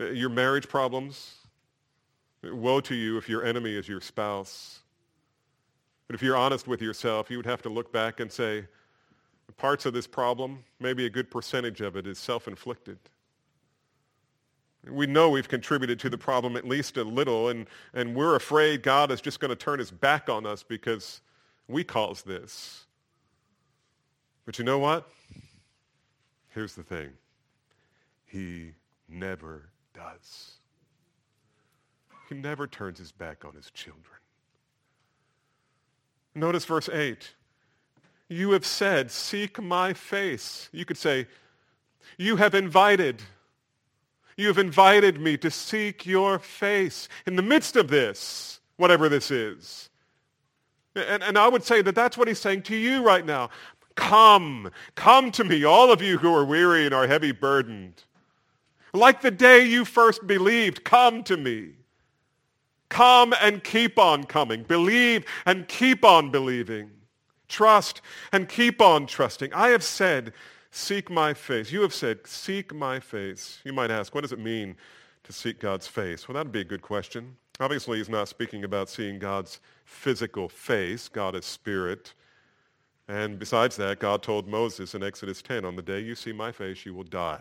Your marriage problems, woe to you if your enemy is your spouse. But if you're honest with yourself, you would have to look back and say, parts of this problem, maybe a good percentage of it is self-inflicted. We know we've contributed to the problem at least a little, and, and we're afraid God is just going to turn his back on us because we caused this. But you know what? Here's the thing. He never does. He never turns his back on his children. Notice verse eight. You have said, seek my face. You could say, you have invited. You have invited me to seek your face in the midst of this, whatever this is. And, and I would say that that's what he's saying to you right now. Come, come to me, all of you who are weary and are heavy burdened. Like the day you first believed, come to me. Come and keep on coming. Believe and keep on believing. Trust and keep on trusting. I have said, seek my face. You have said, seek my face. You might ask, what does it mean to seek God's face? Well, that would be a good question. Obviously, he's not speaking about seeing God's physical face. God is spirit. And besides that, God told Moses in Exodus ten, on the day you see my face, you will die.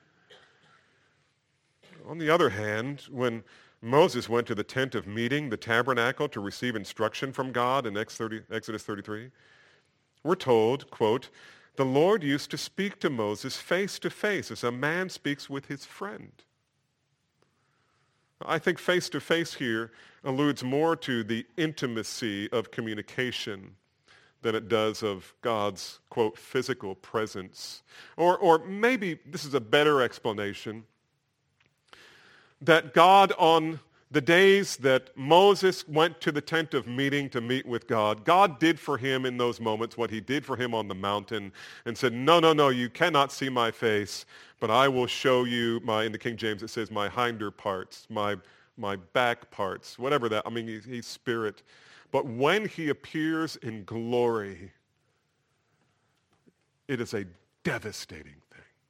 On the other hand, when Moses went to the tent of meeting, the tabernacle, to receive instruction from God in Exodus thirty-three, we're told, quote, the Lord used to speak to Moses face to face as a man speaks with his friend. I think face to face here alludes more to the intimacy of communication than it does of God's, quote, physical presence. Or, or maybe this is a better explanation, that God on the days that Moses went to the tent of meeting to meet with God, God did for him in those moments what he did for him on the mountain and said, no, no, no, you cannot see my face, but I will show you my, in the King James it says, my hinder parts, my, my back parts, whatever that, I mean, he, he's spirit. But when he appears in glory, it is a devastating thing.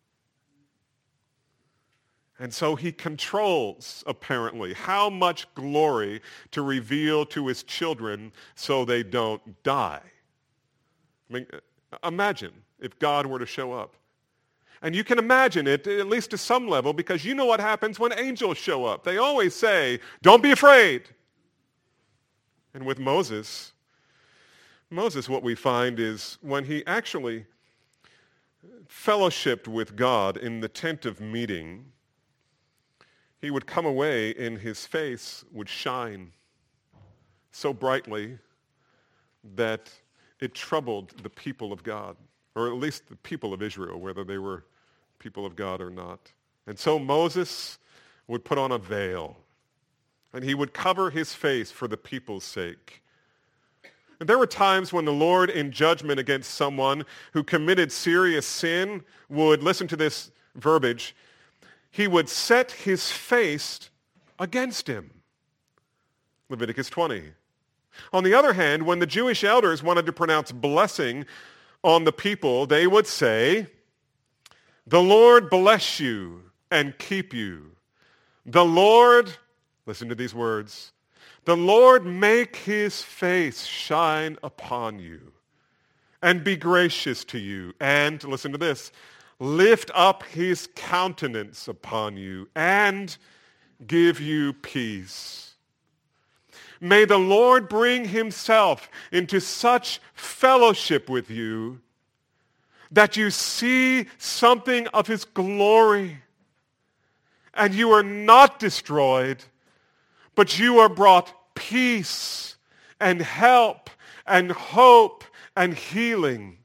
And so he controls, apparently, how much glory to reveal to his children so they don't die. I mean, imagine if God were to show up. And you can imagine it, at least to some level, because you know what happens when angels show up. They always say, don't be afraid. And with Moses, Moses, what we find is when he actually fellowshiped with God in the tent of meeting, he would come away and his face would shine so brightly that it troubled the people of God, or at least the people of Israel, whether they were people of God or not. And so Moses would put on a veil, and he would cover his face for the people's sake. And there were times when the Lord, in judgment against someone who committed serious sin, would, listen to this verbiage, he would set his face against him. Leviticus twenty. On the other hand, when the Jewish elders wanted to pronounce blessing on the people, they would say, the Lord bless you and keep you. The Lord, listen to these words, the Lord make his face shine upon you and be gracious to you. And, listen to this, lift up his countenance upon you and give you peace. May the Lord bring himself into such fellowship with you that you see something of his glory and you are not destroyed, but you are brought peace and help and hope and healing.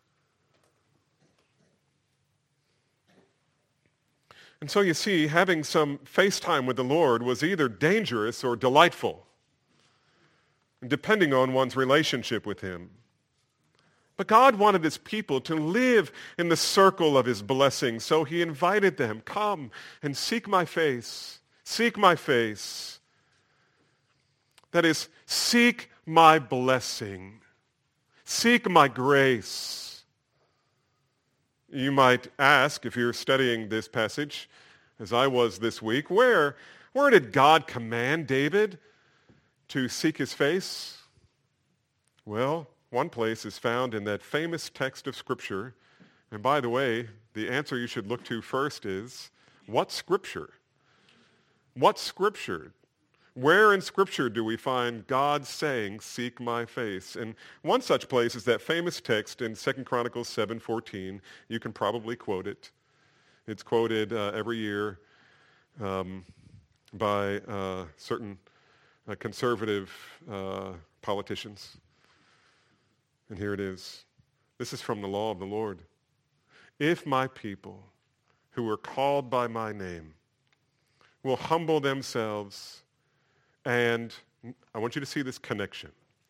And so you see, having some FaceTime with the Lord was either dangerous or delightful, depending on one's relationship with him. But God wanted his people to live in the circle of his blessing, so he invited them, come and seek my face, seek my face. That is, seek my blessing, seek my grace. You might ask, if you're studying this passage, as I was this week. Where, where did God command David to seek his face? Well, one place is found in that famous text of Scripture. And by the way, the answer you should look to first is, what Scripture? What Scripture? Where in Scripture do we find God saying, seek my face? And one such place is that famous text in Second Chronicles seven fourteen. You can probably quote it. It's quoted uh, every year um, by uh, certain uh, conservative uh, politicians. And here it is. This is from the law of the Lord. If my people, who are called by my name, will humble themselves, and I want you to see this connection.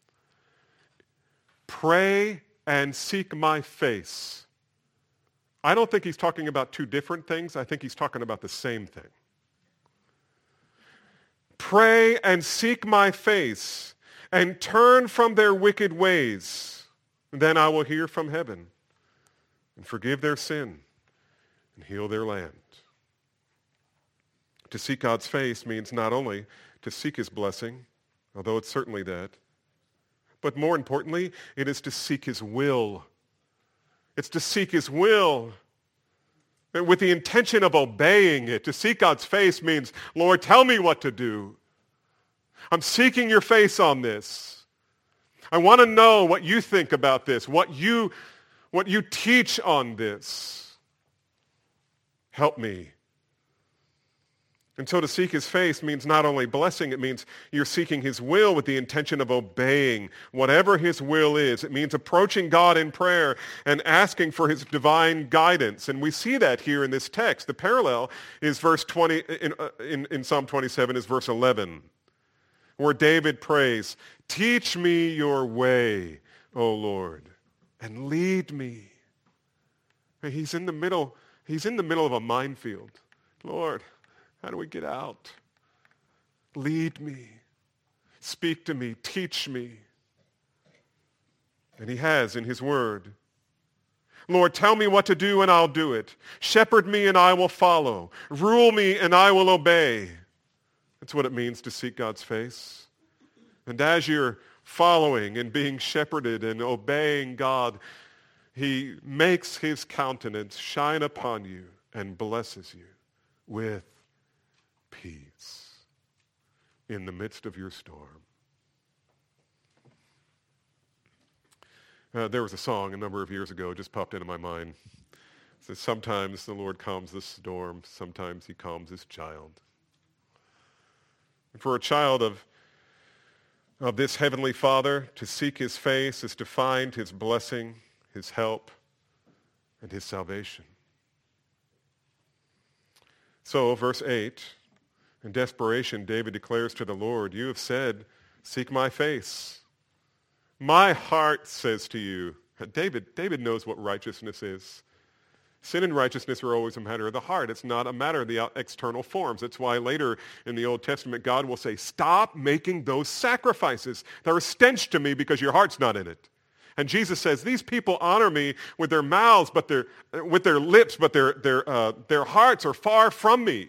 Pray and seek my face. I don't think he's talking about two different things. I think he's talking about the same thing. Pray and seek my face and turn from their wicked ways. Then I will hear from heaven and forgive their sin and heal their land. To seek God's face means not only to seek his blessing, although it's certainly that, but more importantly, it is to seek his will. It's to seek his will with the intention of obeying it. To seek God's face means, Lord, tell me what to do. I'm seeking your face on this. I want to know what you think about this, what you, what you teach on this. Help me. And so to seek his face means not only blessing, it means you're seeking his will with the intention of obeying whatever his will is. It means approaching God in prayer and asking for his divine guidance. And we see that here in this text. The parallel is verse twenty, in, uh, in, in Psalm twenty-seven is verse eleven, where David prays, teach me your way, O Lord, and lead me. He's in the middle, he's in the middle of a minefield. Lord, how do we get out? Lead me. Speak to me. Teach me. And he has in his word. Lord, tell me what to do and I'll do it. Shepherd me and I will follow. Rule me and I will obey. That's what it means to seek God's face. And as you're following and being shepherded and obeying God, he makes his countenance shine upon you and blesses you with peace in the midst of your storm. Uh, there was a song a number of years ago, just popped into my mind. It says, sometimes the Lord calms the storm, sometimes he calms his child. And for a child of, of this Heavenly Father, to seek his face is to find his blessing, his help, and his salvation. So, verse eight, in desperation, David declares to the Lord, you have said, seek my face. My heart says to you, David, David knows what righteousness is. Sin and righteousness are always a matter of the heart. It's not a matter of the external forms. That's why later in the Old Testament, God will say, stop making those sacrifices. They're a stench to me because your heart's not in it. And Jesus says, these people honor me with their mouths, but their, with their lips, but their, their, uh, their hearts are far from me.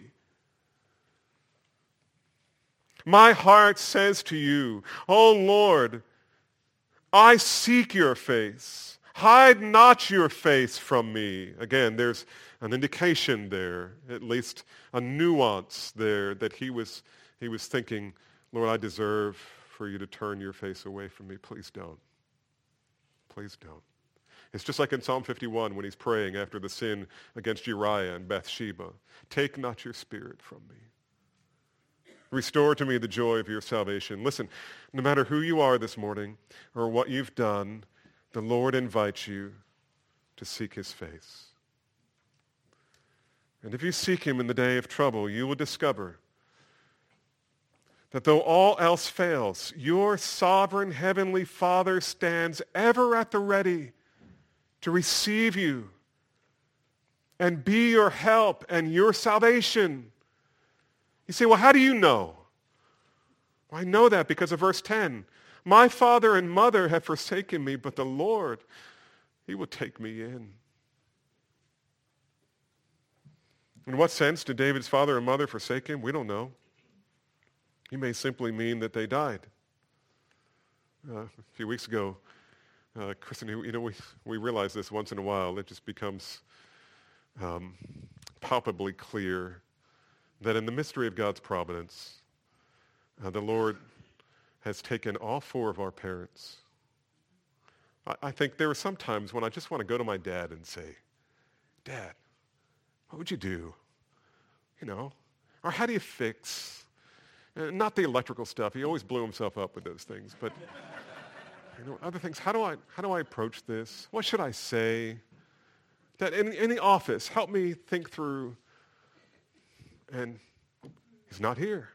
My heart says to you, O Lord, I seek your face. Hide not your face from me. Again, there's an indication there, at least a nuance there, that he was, he was thinking, Lord, I deserve for you to turn your face away from me. Please don't. Please don't. It's just like in Psalm fifty-one when he's praying after the sin against Uriah and Bathsheba. Take not your spirit from me. Restore to me the joy of your salvation. Listen, no matter who you are this morning or what you've done, the Lord invites you to seek his face. And if you seek him in the day of trouble, you will discover that though all else fails, your sovereign heavenly Father stands ever at the ready to receive you and be your help and your salvation. You say, well, how do you know? Well, I know that because of verse ten. My father and mother have forsaken me, but the Lord, he will take me in. In what sense did David's father and mother forsake him? We don't know. He may simply mean that they died. Uh, a few weeks ago, uh, Kristen, you know, we, we realize this once in a while. It just becomes um, palpably clear that in the mystery of God's providence, uh, the Lord has taken all four of our parents. I, I think there are some times when I just want to go to my dad and say, Dad, what would you do? You know, or how do you fix? Uh, not the electrical stuff. He always blew himself up with those things. But you know, other things. How do I how do I approach this? What should I say? That in, in the office, help me think through. And he's not here.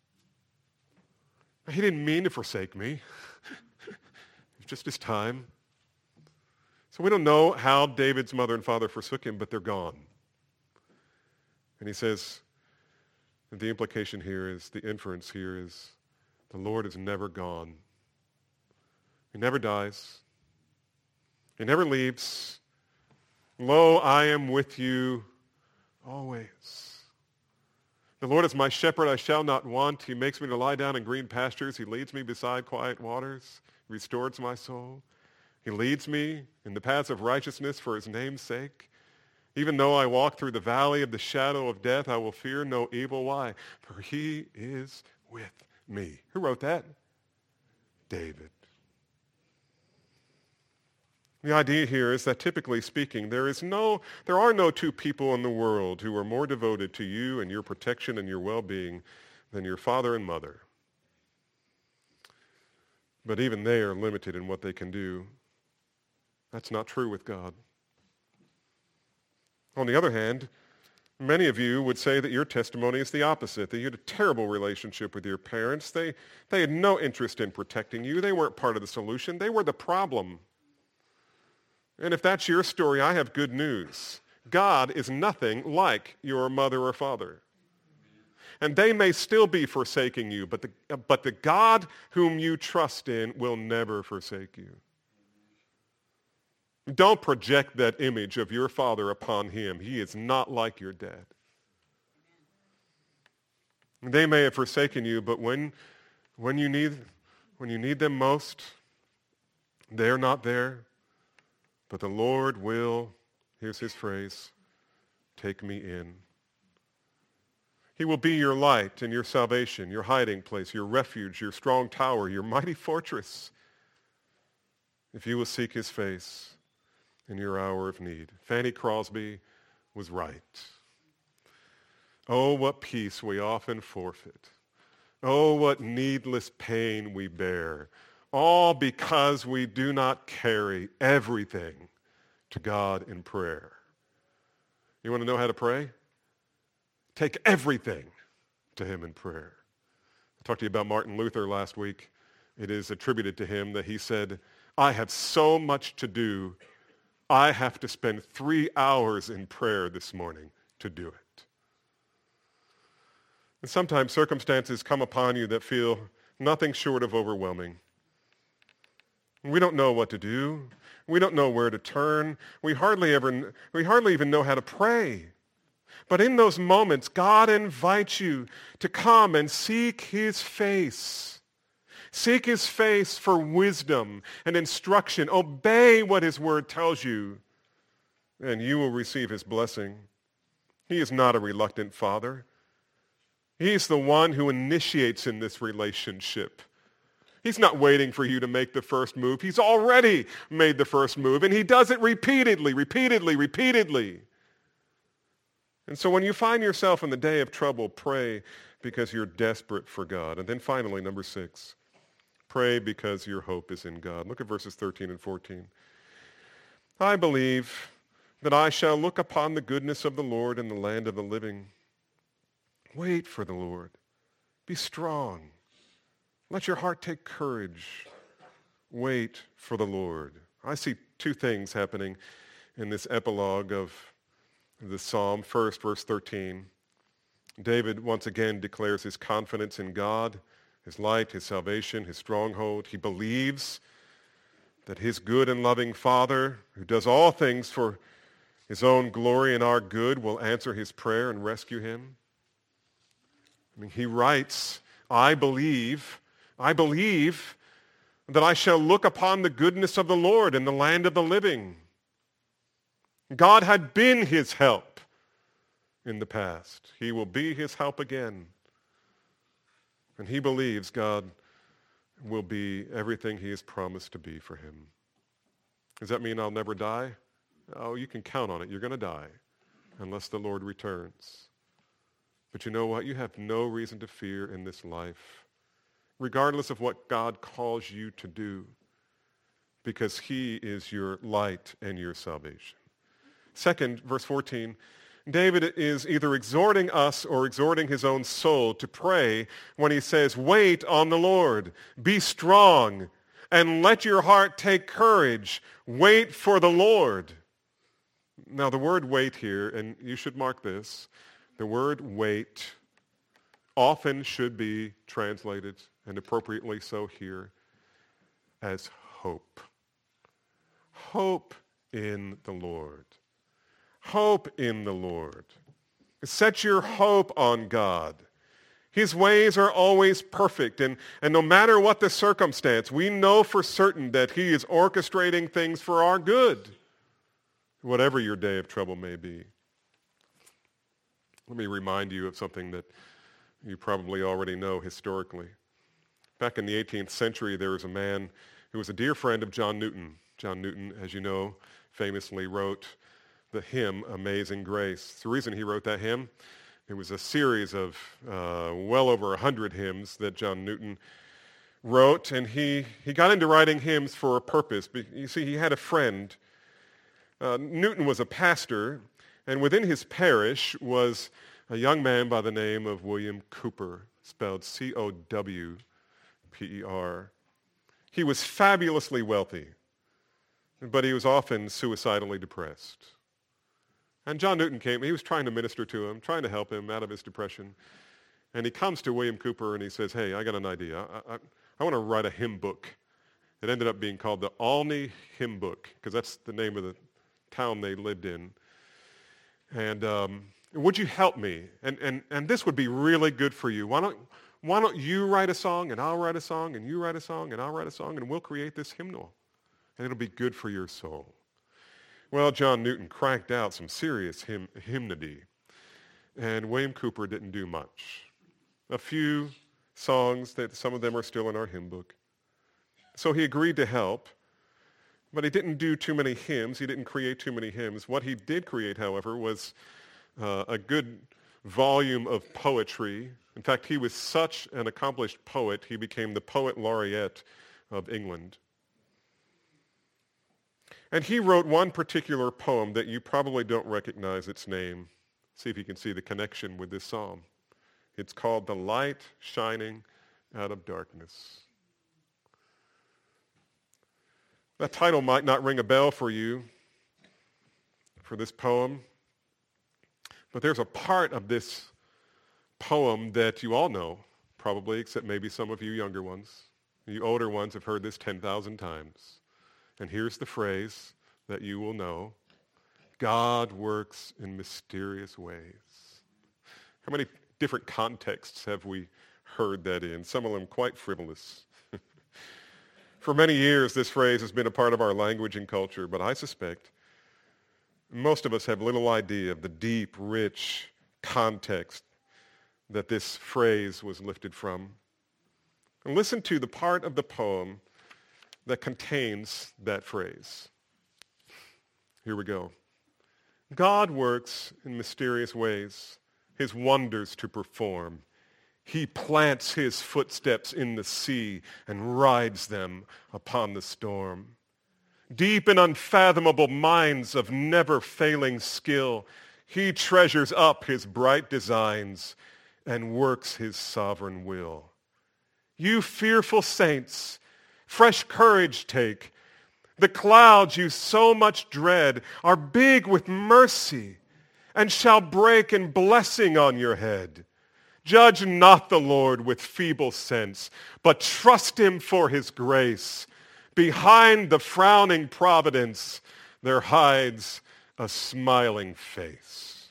He didn't mean to forsake me. It's just his time. So we don't know how David's mother and father forsook him, but they're gone. And he says, the implication here is, the inference here is, the Lord is never gone. He never dies. He never leaves. Lo, I am with you always. The Lord is my shepherd, I shall not want. He makes me to lie down in green pastures. He leads me beside quiet waters. He restores my soul. He leads me in the paths of righteousness for his name's sake. Even though I walk through the valley of the shadow of death, I will fear no evil. Why? For he is with me. Who wrote that? David. The idea here is that typically speaking, there is no, there are no two people in the world who are more devoted to you and your protection and your well-being than your father and mother. But even they are limited in what they can do. That's not true with God. On the other hand, many of you would say that your testimony is the opposite, that you had a terrible relationship with your parents. They, they had no interest in protecting you. They weren't part of the solution. They were the problem. And if that's your story, I have good news. God is nothing like your mother or father. And they may still be forsaking you, but the, but the God whom you trust in will never forsake you. Don't project that image of your father upon him. He is not like your dad. They may have forsaken you, but when, when, you need, when you need them most, they're not there. But the Lord will, here's his phrase, take me in. He will be your light and your salvation, your hiding place, your refuge, your strong tower, your mighty fortress, if you will seek his face in your hour of need. Fanny Crosby was right. Oh, what peace we often forfeit. Oh, what needless pain we bear. All because we do not carry everything to God in prayer. You want to know how to pray? Take everything to him in prayer. I talked to you about Martin Luther last week. It is attributed to him that he said, I have so much to do, I have to spend three hours in prayer this morning to do it. And sometimes circumstances come upon you that feel nothing short of overwhelming. We don't know what to do. We don't know where to turn. We hardly ever, we hardly even know how to pray. But in those moments, God invites you to come and seek his face. Seek his face for wisdom and instruction. Obey what his word tells you, and you will receive his blessing. He is not a reluctant father. He is the one who initiates in this relationship. He's not waiting for you to make the first move. He's already made the first move, and he does it repeatedly, repeatedly, repeatedly. And so when you find yourself in the day of trouble, pray because you're desperate for God. And then finally, number six, pray because your hope is in God. Look at verses thirteen and fourteen. I believe that I shall look upon the goodness of the Lord in the land of the living. Wait for the Lord. Be strong. Let your heart take courage. Wait for the Lord. I see two things happening in this epilogue of the psalm. First, verse thirteen. David once again declares his confidence in God, his light, his salvation, his stronghold. He believes that his good and loving Father, who does all things for his own glory and our good will answer his prayer and rescue him? I mean, he writes, I believe, I believe that I shall look upon the goodness of the Lord in the land of the living. God had been his help in the past. He will be his help again. And he believes God will be everything he has promised to be for him. Does that mean I'll never die? Oh, you can count on it. You're going to die unless the Lord returns. But you know what? You have no reason to fear in this life, regardless of what God calls you to do, because he is your light and your salvation. Second, verse fourteen, David is either exhorting us or exhorting his own soul to pray when he says, wait on the Lord, be strong, and let your heart take courage. Wait for the Lord. Now the word wait here, and you should mark this, the word wait often should be translated, and appropriately so here, as hope. Hope in the Lord. Hope in the Lord. Set your hope on God. His ways are always perfect, and, and no matter what the circumstance, we know for certain that he is orchestrating things for our good, whatever your day of trouble may be. Let me remind you of something that you probably already know historically. Back in the eighteenth century, there was a man who was a dear friend of John Newton. John Newton, as you know, famously wrote the hymn, Amazing Grace. The reason he wrote that hymn, it was a series of uh, well over a hundred hymns that John Newton wrote, and he, he got into writing hymns for a purpose. You see, he had a friend. Uh, Newton was a pastor, and within his parish was a young man by the name of William Cowper, spelled C O W P E R. He was fabulously wealthy, but he was often suicidally depressed. And John Newton came, he was trying to minister to him, trying to help him out of his depression. And he comes to William Cowper and he says, hey, I got an idea. I, I, I want to write a hymn book. It ended up being called the Olney Hymn Book, because that's the name of the town they lived in. And um, would you help me? And, and, and this would be really good for you. Why don't, why don't you write a song, and I'll write a song, and you write a song, and I'll write a song, and we'll create this hymnal. And it'll be good for your soul. Well, John Newton cranked out some serious hymn, hymnody, and William Cowper didn't do much. A few songs, that some of them are still in our hymn book. So he agreed to help, but he didn't do too many hymns. He didn't create too many hymns. What he did create, however, was uh, a good volume of poetry. In fact, he was such an accomplished poet, he became the poet laureate of England. And he wrote one particular poem that you probably don't recognize its name. See if you can see the connection with this psalm. It's called The Light Shining Out of Darkness. That title might not ring a bell for you, for this poem, but there's a part of this poem that you all know, probably, except maybe some of you younger ones. You older ones have heard this ten thousand times. And here's the phrase that you will know. God works in mysterious ways. How many different contexts have we heard that in? Some of them quite frivolous. For many years, this phrase has been a part of our language and culture, but I suspect most of us have little idea of the deep, rich context that this phrase was lifted from. And listen to the part of the poem that contains that phrase. Here we go. God works in mysterious ways, his wonders to perform. He plants his footsteps in the sea and rides them upon the storm. Deep in unfathomable minds of never-failing skill, he treasures up his bright designs and works his sovereign will. You fearful saints, fresh courage take. The clouds you so much dread are big with mercy and shall break in blessing on your head. Judge not the Lord with feeble sense, but trust him for his grace. Behind the frowning providence there hides a smiling face.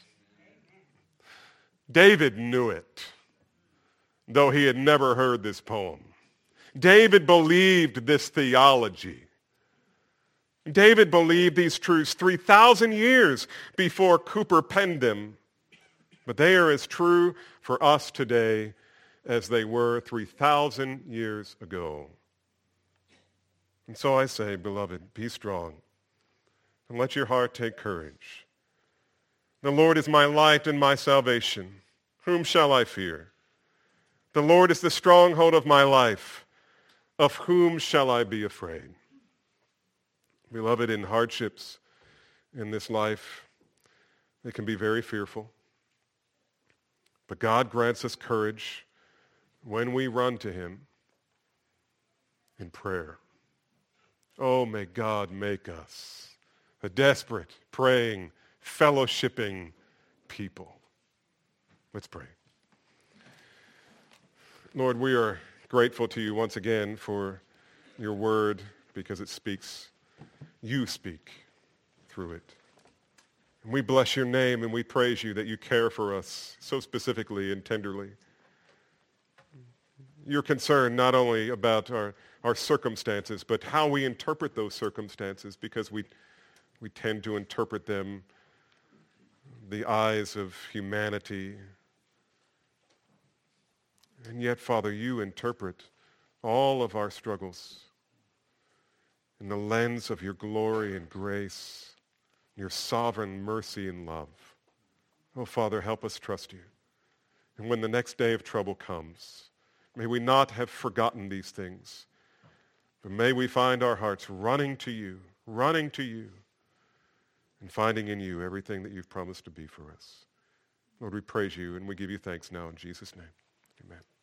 David knew it, though he had never heard this poem. David believed this theology. David believed these truths three thousand years before Cooper penned them, but they are as true for us today as they were three thousand years ago. And so I say, beloved, be strong, and let your heart take courage. The Lord is my light and my salvation. Whom shall I fear? The Lord is the stronghold of my life. Of whom shall I be afraid? Beloved, in hardships in this life, they can be very fearful. But God grants us courage when we run to him in prayer. Oh, may God make us a desperate, praying, fellowshipping people. Let's pray. Lord, we are grateful to you once again for your word because it speaks. You speak through it. And we bless your name and we praise you that you care for us so specifically and tenderly. You're concerned not only about our, our circumstances, but how we interpret those circumstances, because we, we tend to interpret them the eyes of humanity. And yet, Father, you interpret all of our struggles in the lens of your glory and grace, your sovereign mercy and love. Oh, Father, help us trust you. And when the next day of trouble comes, may we not have forgotten these things, but may we find our hearts running to you, running to you, and finding in you everything that you've promised to be for us. Lord, we praise you and we give you thanks now in Jesus' name. Amen.